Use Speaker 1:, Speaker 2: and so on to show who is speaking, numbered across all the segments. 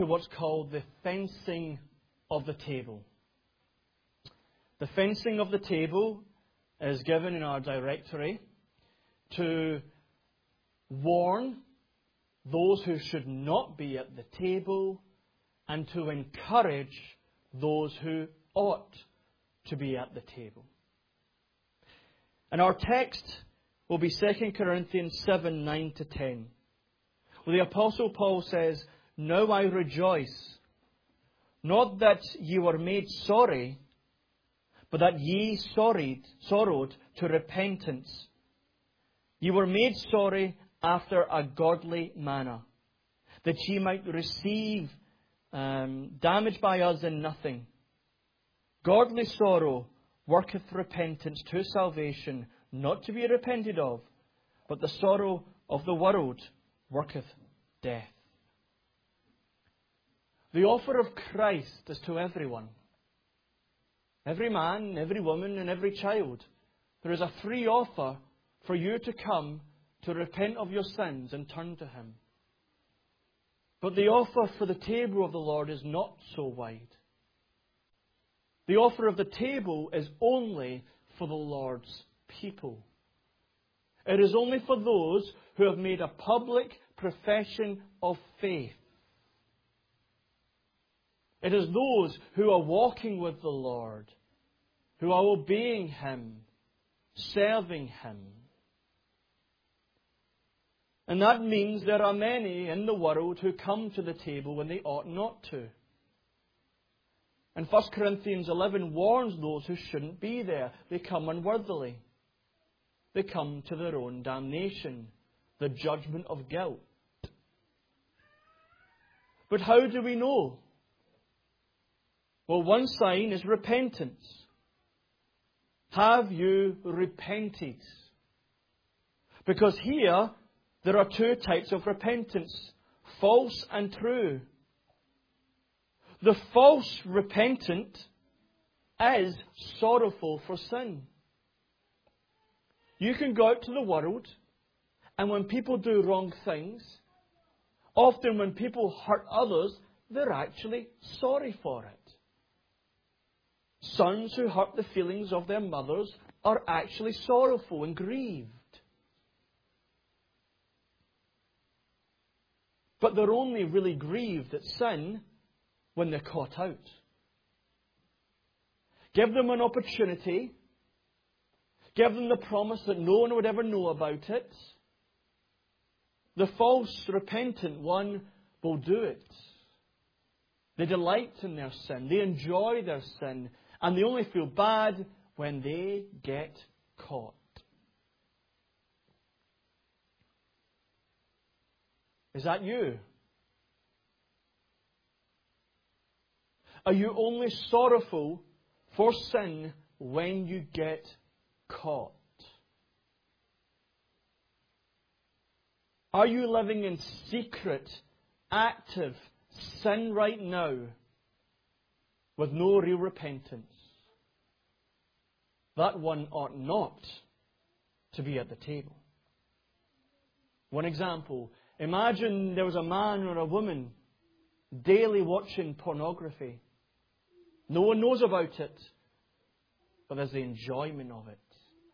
Speaker 1: to what's called the fencing of the table. The fencing of the table is given in our directory to warn those who should not be at the table and to encourage those who ought to be at the table. And our text will be 2 Corinthians 7, 9 to 10. Where the Apostle Paul says, "Now I rejoice, not that ye were made sorry, but that ye sorrowed to repentance. Ye were made sorry after a godly manner, that ye might receive damage by us in nothing. Godly sorrow worketh repentance to salvation, not to be repented of, but the sorrow of the world worketh death." The offer of Christ is to everyone. Every man, every woman, and every child. There is a free offer for you to come to repent of your sins and turn to Him. But the offer for the table of the Lord is not so wide. The offer of the table is only for the Lord's people. It is only for those who have made a public profession of faith. It is those who are walking with the Lord, who are obeying Him, serving Him. And that means there are many in the world who come to the table when they ought not to. And 1 Corinthians 11 warns those who shouldn't be there. They come unworthily. They come to their own damnation, the judgment of guilt. But how do we know? Well, one sign is repentance. Have you repented? Because here there are two types of repentance, false and true. The false repentant is sorrowful for sin. You can go out to the world, and when people do wrong things, often when people hurt others, they're actually sorry for it. Sons who hurt the feelings of their mothers are actually sorrowful and grieved. But they're only really grieved at sin when they're caught out. Give them an opportunity. Give them the promise that no one would ever know about it. The false repentant one will do it. They delight in their sin. They enjoy their sin. And they only feel bad when they get caught. Is that you? Are you only sorrowful for sin when you get caught? Are you living in secret, active sin right now with no real repentance? That one ought not to be at the table. One example. Imagine there was a man or a woman daily watching pornography. No one knows about it, but there's the enjoyment of it.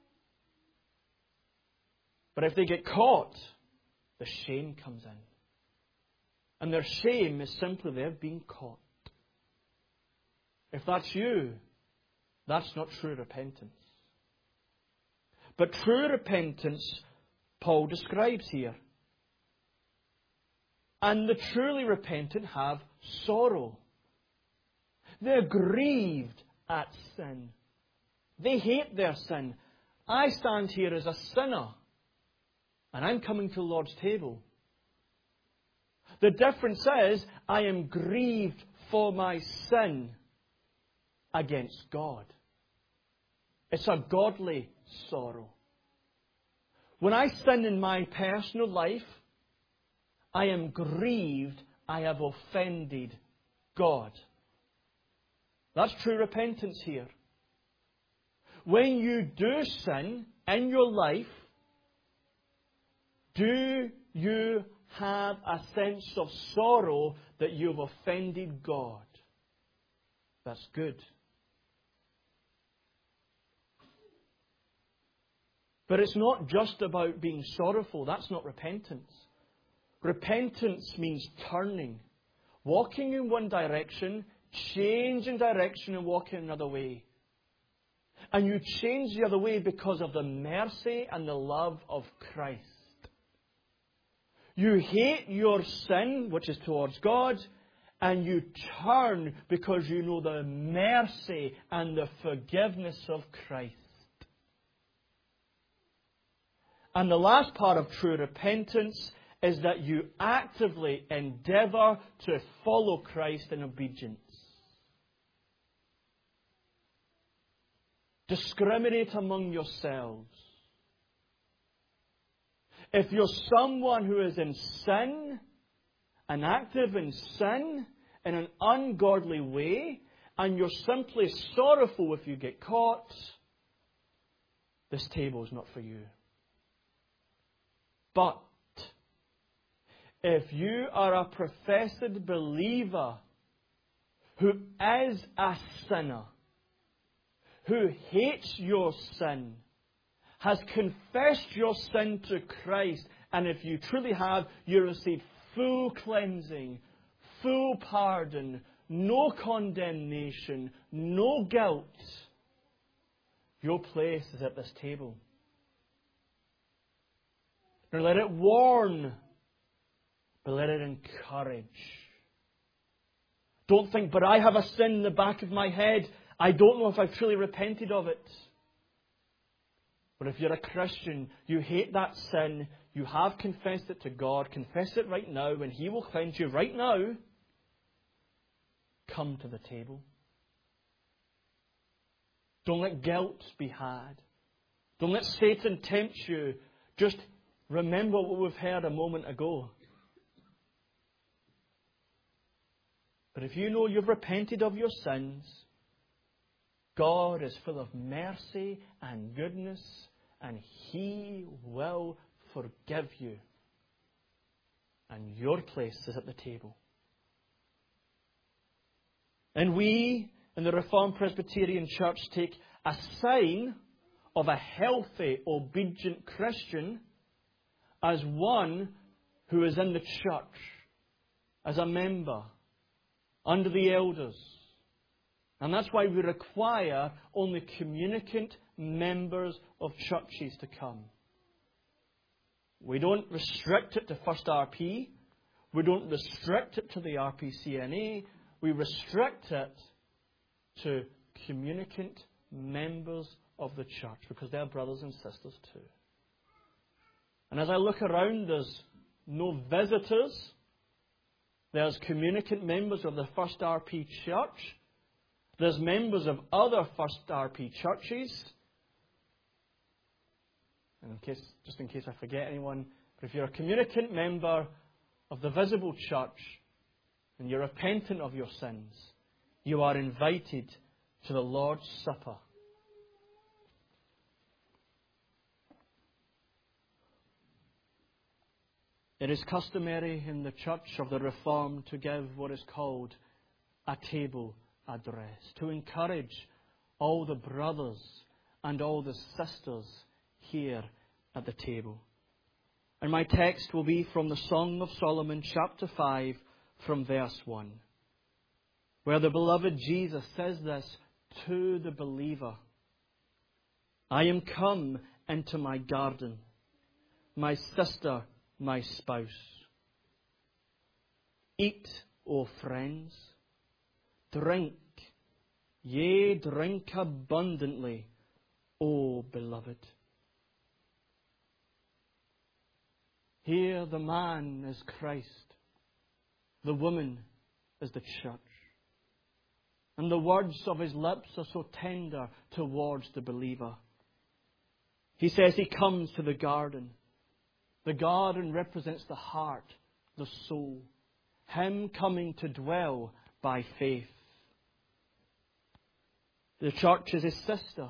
Speaker 1: But if they get caught, the shame comes in. And their shame is simply they've been caught. If that's you, that's not true repentance. But true repentance, Paul describes here. And the truly repentant have sorrow. They're grieved at sin. They hate their sin. I stand here as a sinner, and I'm coming to the Lord's table. The difference is, I am grieved for my sin against God. It's a godly sorrow. When I sin in my personal life, I am grieved. I have offended God. That's true repentance here. When you do sin in your life, do you have a sense of sorrow that you've offended God. That's good. But it's not just about being sorrowful. That's not repentance. Repentance means turning. Walking in one direction, changing direction and walking another way. And you change the other way because of the mercy and the love of Christ. You hate your sin, which is towards God, and you turn because you know the mercy and the forgiveness of Christ. And the last part of true repentance is that you actively endeavour to follow Christ in obedience. Discriminate among yourselves. If you're someone who is in sin, and active in sin, in an ungodly way, and you're simply sorrowful if you get caught, this table is not for you. But if you are a professed believer who is a sinner, who hates your sin, has confessed your sin to Christ, and if you truly have, you receive full cleansing, full pardon, no condemnation, no guilt, your place is at this table. Now let it warn, but let it encourage. Don't think, but I have a sin in the back of my head. I don't know if I've truly repented of it. But if you're a Christian, you hate that sin, you have confessed it to God, confess it right now, and He will cleanse you right now. Come to the table. Don't let guilt be had. Don't let Satan tempt you. Just remember what we've heard a moment ago. But if you know you've repented of your sins, God is full of mercy and goodness, and He will forgive you. And your place is at the table. And we, in the Reformed Presbyterian Church, take a sign of a healthy, obedient Christian as one who is in the church, as a member, under the elders. And that's why we require only communicant members of churches to come. We don't restrict it to First RP. We don't restrict it to the RPCNA. We restrict it to communicant members of the church because they're brothers and sisters too. And as I look around, there's no visitors. There's communicant members of the First RP Church. There's members of other First RP churches. And just in case I forget anyone, but if you're a communicant member of the visible church and you're repentant of your sins, you are invited to the Lord's Supper. It is customary in the Church of the Reformed to give what is called a table address, to encourage all the brothers and all the sisters here at the table. And my text will be from the Song of Solomon, chapter 5, from verse 1, where the beloved Jesus says this to the believer: I am come into my garden, my sister, my spouse. Eat, O friends, drink, yea, drink abundantly, O beloved. Here the man is Christ, the woman is the church. And the words of his lips are so tender towards the believer. He says he comes to the garden. The garden represents the heart, the soul. Him coming to dwell by faith. The church is his sister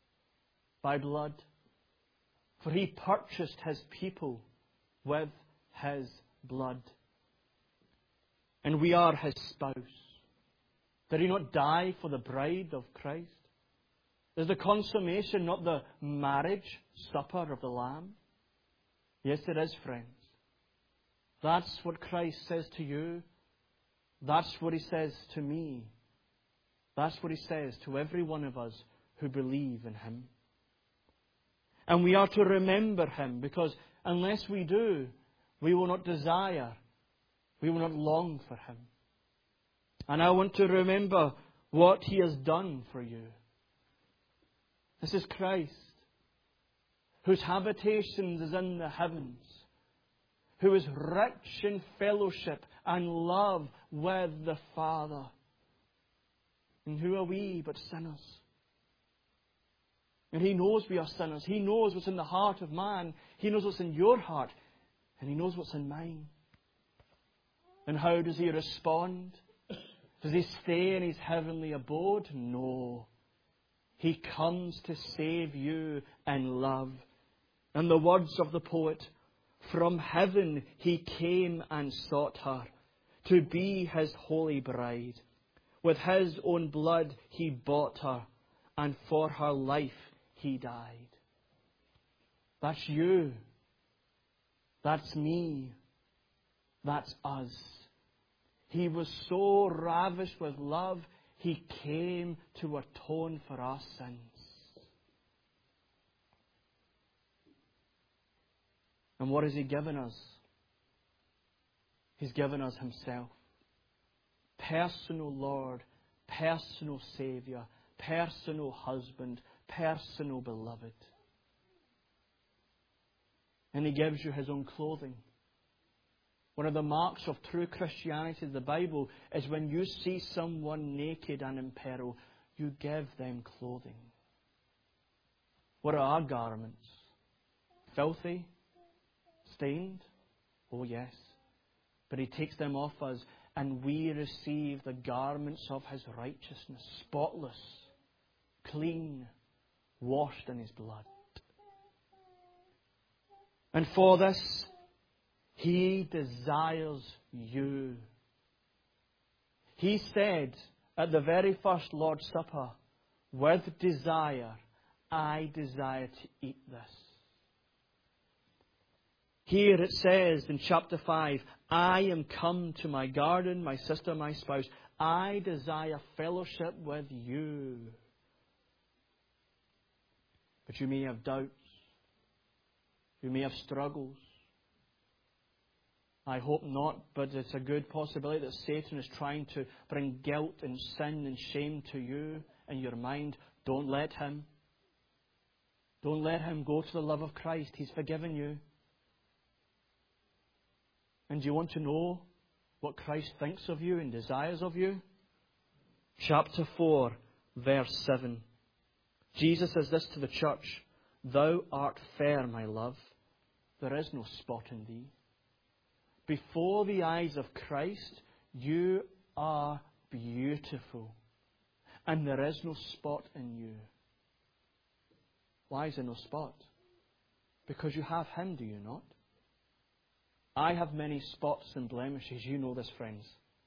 Speaker 1: by blood. For he purchased his people with His blood. And we are His spouse. Did He not die for the bride of Christ? Is the consummation not the marriage supper of the Lamb? Yes, it is, friends. That's what Christ says to you. That's what He says to me. That's what He says to every one of us who believe in Him. And we are to remember Him, because unless we do, we will not desire, we will not long for Him. And I want to remember what He has done for you. This is Christ, whose habitation is in the heavens, who is rich in fellowship and love with the Father. And who are we but sinners? And He knows we are sinners. He knows what's in the heart of man. He knows what's in your heart. And He knows what's in mine. And how does He respond? Does He stay in His heavenly abode? No. He comes to save you in love. And the words of the poet, from heaven He came and sought her, to be His holy bride. With His own blood He bought her, and for her life He died. That's you. That's me. That's us. He was so ravished with love, He came to atone for our sins. And what has He given us? He's given us Himself. Personal Lord, personal Saviour, personal husband, personal beloved. And He gives you His own clothing. One of the marks of true Christianity in the Bible is when you see someone naked and in peril, you give them clothing. What are our garments? Filthy? Stained? Oh yes. But He takes them off us and we receive the garments of His righteousness, spotless, clean, washed in His blood. And for this, He desires you. He said at the very first Lord's Supper, with desire, I desire to eat this. Here it says in chapter 5, I am come to my garden, my sister, my spouse. I desire fellowship with you. But you may have doubts. You may have struggles. I hope not, but it's a good possibility that Satan is trying to bring guilt and sin and shame to you in your mind. Don't let him. Don't let him go to the love of Christ. He's forgiven you. And do you want to know what Christ thinks of you and desires of you? Chapter 4, verse 7. Jesus says this to the church, Thou art fair, my love. There is no spot in thee. Before the eyes of Christ, you are beautiful. And there is no spot in you. Why is there no spot? Because you have Him, do you not? I have many spots and blemishes. You know this, friends.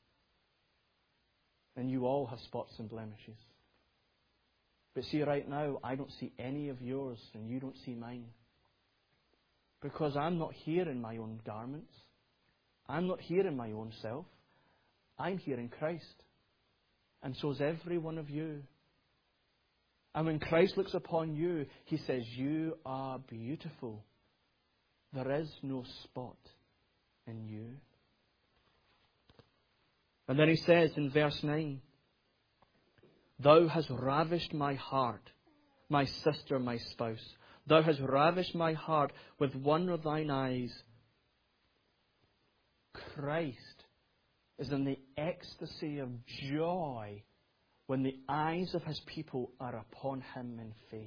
Speaker 1: And you all have spots and blemishes. But see, right now, I don't see any of yours, and you don't see mine. Because I'm not here in my own garments. I'm not here in my own self. I'm here in Christ. And so is every one of you. And when Christ looks upon you, He says, You are beautiful. There is no spot in you. And then He says in verse 9, Thou hast ravished my heart, my sister, my spouse. Thou hast ravished my heart with one of thine eyes. Christ is in the ecstasy of joy when the eyes of His people are upon Him in faith.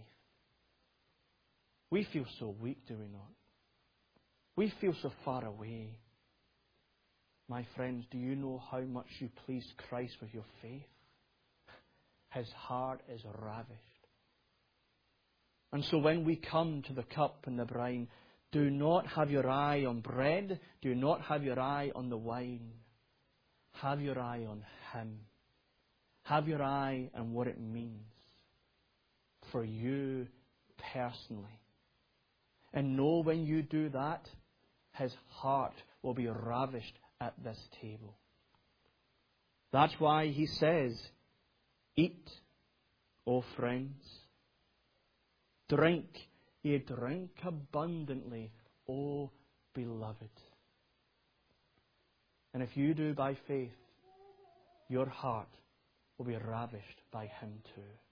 Speaker 1: We feel so weak, do we not? We feel so far away. My friends, do you know how much you please Christ with your faith? His heart is ravished. And so when we come to the cup and the brine, Do not have your eye on bread. Do not have your eye on the wine. Have your eye on Him. Have your eye on what it means for you personally. And know when you do that, His heart will be ravished at this table. That's why He says, eat, O friends. Drink, ye drink abundantly, O beloved. And if you do by faith, your heart will be ravished by Him too.